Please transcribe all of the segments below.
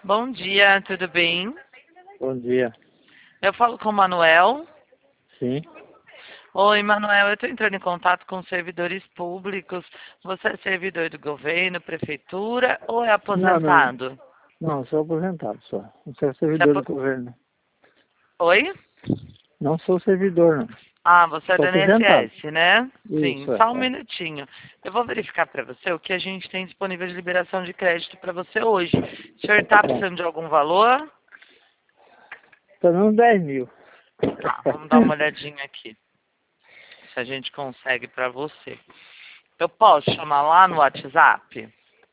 Bom dia, tudo bem? Bom dia. Eu falo com o Manuel. Sim. Oi, Manuel, eu estou entrando em contato com servidores públicos. Você é servidor do governo, prefeitura ou é Não. aposentado? Não, sou aposentado só. Não sou Você é servidor do governo. Oi? Não sou servidor, não. Ah, você é Sou do aposentado. INSS, né? Sim, Isso, só um é. minutinho. Eu vou verificar para você o que a gente tem disponível de liberação de crédito para você hoje. O senhor está Bom, precisando de algum valor? pelo menos 10 mil. Tá, vamos dar uma olhadinha aqui. Se a gente consegue para você. Eu posso chamar lá no WhatsApp?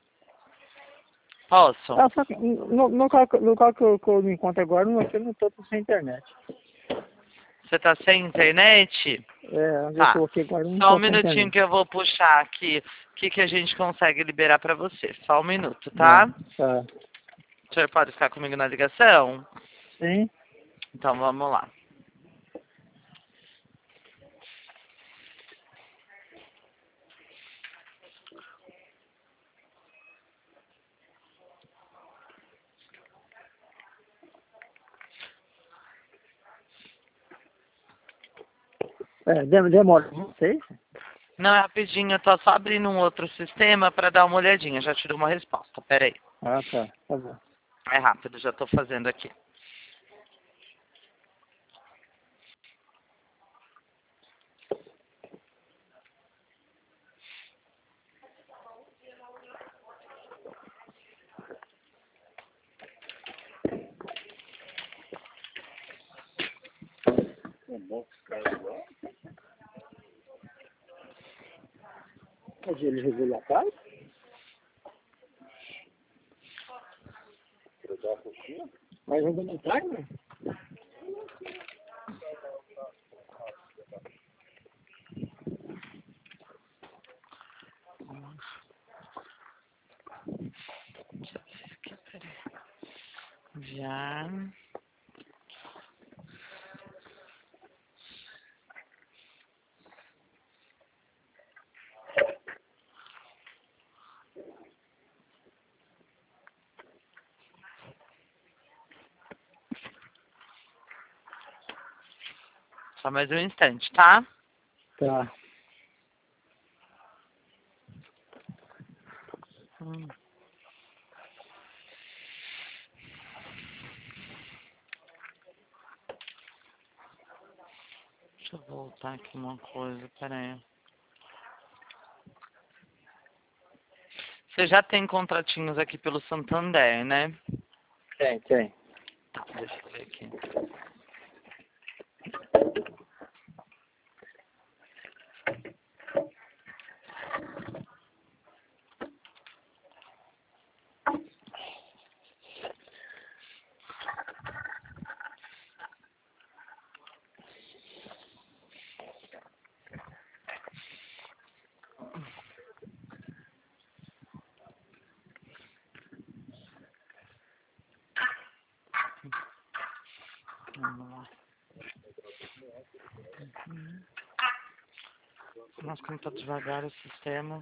Posso? Só que no local que eu me encontro agora, eu não estou sem internet. Você tá sem internet? É, onde eu Tá. estou aqui agora, eu não Só um estou sem minutinho internet. que eu vou puxar aqui o que a gente consegue liberar para você. Só um minuto, É, tá? tá. O senhor pode ficar comigo na ligação? Sim. Então vamos lá. É, demora. Não sei. Não, é rapidinho, eu tô só abrindo um outro sistema para dar uma olhadinha. Já te dou uma resposta. Pera aí. Ah, tá. Tá bom. É rápido, já tô fazendo aqui. É de regulatório? Mas regulatório, né? Deixa eu ver aqui, peraí. Enviar. Só mais um instante, tá? Tá. Hum. Deixa eu voltar aqui uma coisa, peraí. Você já tem contratinhos aqui pelo Santander, né? Tem. Tá, deixa eu ver aqui. Vamos lá. Nossa, como tá devagar o sistema.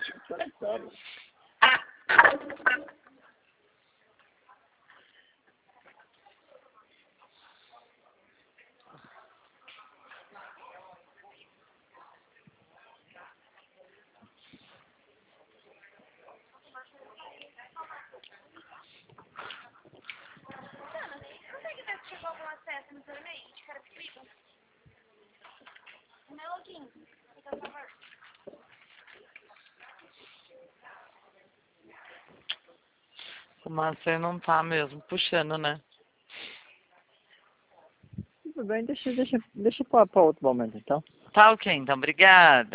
O Master não tá mesmo puxando, né? Tudo bem, deixa para outro momento, então. Tá ok, então. Obrigada.